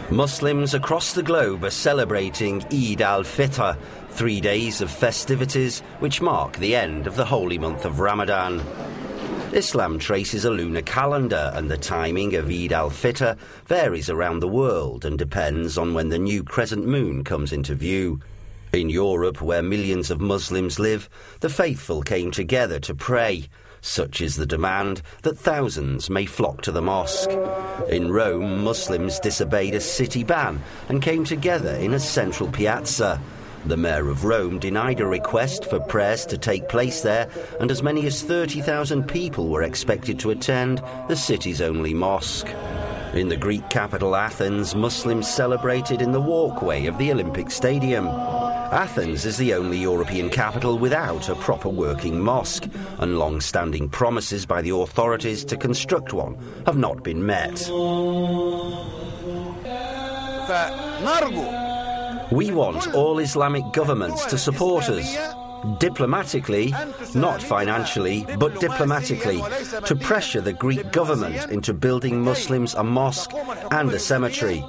Muslims across the globe are celebrating Eid al-Fitr, 3 days of festivities which mark the end of the holy month of Ramadan. Islam traces a lunar calendar, and the timing of Eid al-Fitr varies around the world and depends on when the new crescent moon comes into view. In Europe, where millions of Muslims live, the faithful came together to pray. Such is the demand that thousands may flock to the mosque. In Rome, Muslims disobeyed a city ban and came together in a central piazza. The mayor of Rome denied a request for prayers to take place there, and as many as 30,000 people were expected to attend the city's only mosque. In the Greek capital Athens, Muslims celebrated in the walkway of the Olympic Stadium. Athens is the only European capital without a proper working mosque, and long-standing promises by the authorities to construct one have not been met. We want all Islamic governments to support us, diplomatically, not financially, but diplomatically, to pressure the Greek government into building Muslims a mosque and a cemetery.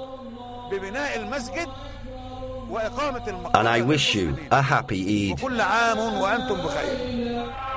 And I wish you a happy Eid.